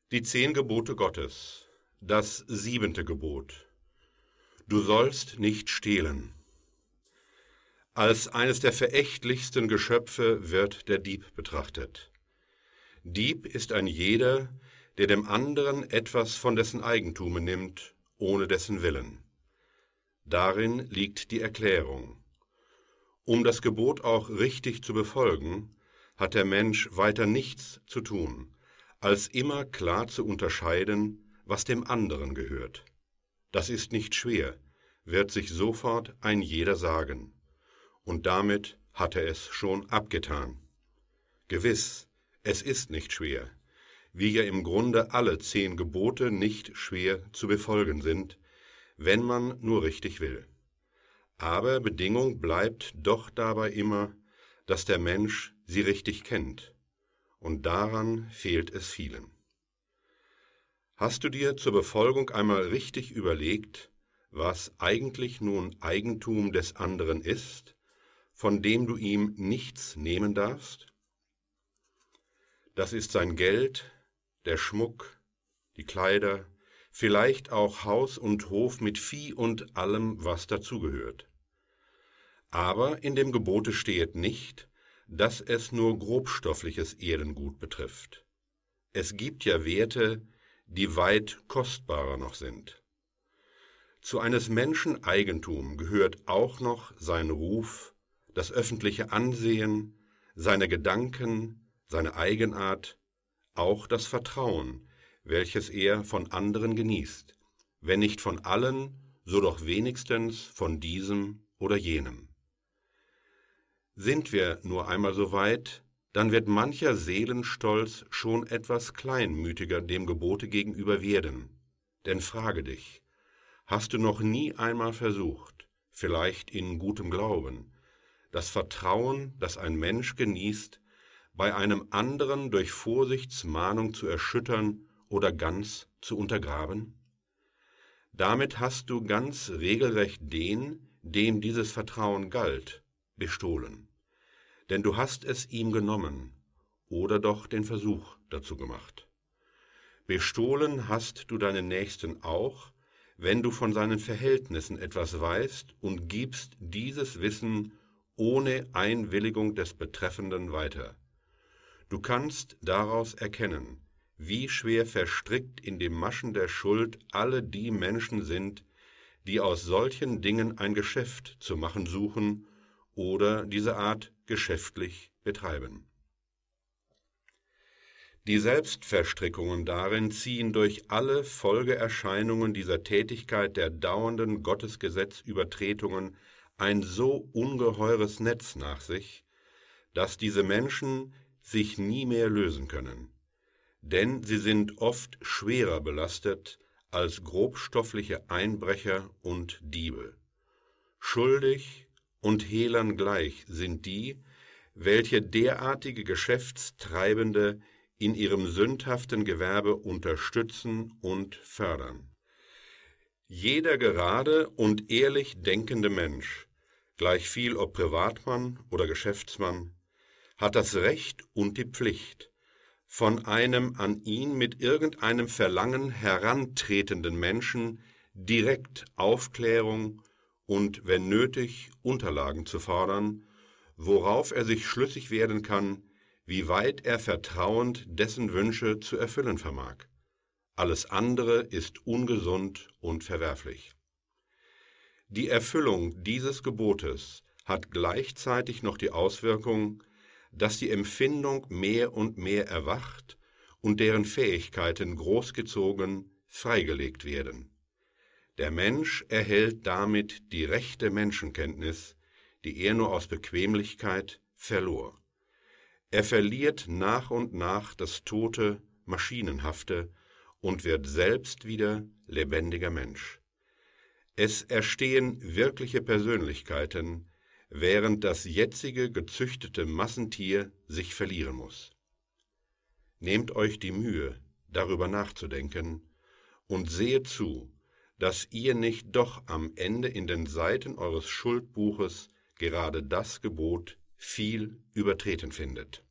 Die 10 Gebote Gottes, das 7. Gebot. Du sollst nicht stehlen. Als eines der verächtlichsten Geschöpfe wird der Dieb betrachtet. Dieb ist ein jeder, der dem anderen etwas von dessen Eigentum nimmt, ohne dessen Willen. Darin liegt die Erklärung. Um das Gebot auch richtig zu befolgen, hat der Mensch weiter nichts zu tun, als immer klar zu unterscheiden, was dem anderen gehört. Das ist nicht schwer, wird sich sofort ein jeder sagen. Und damit hat er es schon abgetan. Gewiss, es ist nicht schwer, wie ja im Grunde alle 10 Gebote nicht schwer zu befolgen sind, wenn man nur richtig will. Aber Bedingung bleibt doch dabei immer, dass der Mensch sie richtig kennt. Und daran fehlt es vielen. Hast du dir zur Befolgung einmal richtig überlegt, was eigentlich nun Eigentum des anderen ist, von dem du ihm nichts nehmen darfst? Das ist sein Geld, der Schmuck, die Kleider, vielleicht auch Haus und Hof mit Vieh und allem, was dazugehört. Aber in dem Gebote steht nicht, dass es nur grobstoffliches Erdengut betrifft. Es gibt ja Werte, die weit kostbarer noch sind. Zu eines Menschen Eigentum gehört auch noch sein Ruf, das öffentliche Ansehen, seine Gedanken, seine Eigenart, auch das Vertrauen, welches er von anderen genießt, wenn nicht von allen, so doch wenigstens von diesem oder jenem. Sind wir nur einmal so weit, dann wird mancher Seelenstolz schon etwas kleinmütiger dem Gebote gegenüber werden. Denn frage dich, hast du noch nie einmal versucht, vielleicht in gutem Glauben, das Vertrauen, das ein Mensch genießt, bei einem anderen durch Vorsichtsmahnung zu erschüttern oder ganz zu untergraben? Damit hast du ganz regelrecht den, dem dieses Vertrauen galt, bestohlen. Denn du hast es ihm genommen oder doch den Versuch dazu gemacht. Bestohlen hast du deinen Nächsten auch, wenn du von seinen Verhältnissen etwas weißt und gibst dieses Wissen ohne Einwilligung des Betreffenden weiter. Du kannst daraus erkennen, wie schwer verstrickt in die Maschen der Schuld alle die Menschen sind, die aus solchen Dingen ein Geschäft zu machen suchen oder diese Art geschäftlich betreiben. Die Selbstverstrickungen darin ziehen durch alle Folgeerscheinungen dieser Tätigkeit der dauernden Gottesgesetzübertretungen ein so ungeheures Netz nach sich, dass diese Menschen sich nie mehr lösen können, denn sie sind oft schwerer belastet als grobstoffliche Einbrecher und Diebe. Schuldig und Hehlern gleich sind die, welche derartige Geschäftstreibende in ihrem sündhaften Gewerbe unterstützen und fördern. Jeder gerade und ehrlich denkende Mensch, gleichviel ob Privatmann oder Geschäftsmann, hat das Recht und die Pflicht, von einem an ihn mit irgendeinem Verlangen herantretenden Menschen direkt Aufklärung und, wenn nötig, Unterlagen zu fordern, worauf er sich schlüssig werden kann, wie weit er vertrauend dessen Wünsche zu erfüllen vermag. Alles andere ist ungesund und verwerflich. Die Erfüllung dieses Gebotes hat gleichzeitig noch die Auswirkung, dass die Empfindung mehr und mehr erwacht und deren Fähigkeiten großgezogen freigelegt werden. Der Mensch erhält damit die rechte Menschenkenntnis, die er nur aus Bequemlichkeit verlor. Er verliert nach und nach das tote, maschinenhafte und wird selbst wieder lebendiger Mensch. Es erstehen wirkliche Persönlichkeiten, während das jetzige gezüchtete Massentier sich verlieren muss. Nehmt euch die Mühe, darüber nachzudenken, und seht zu, dass ihr nicht doch am Ende in den Seiten eures Schuldbuches gerade das Gebot viel übertreten findet.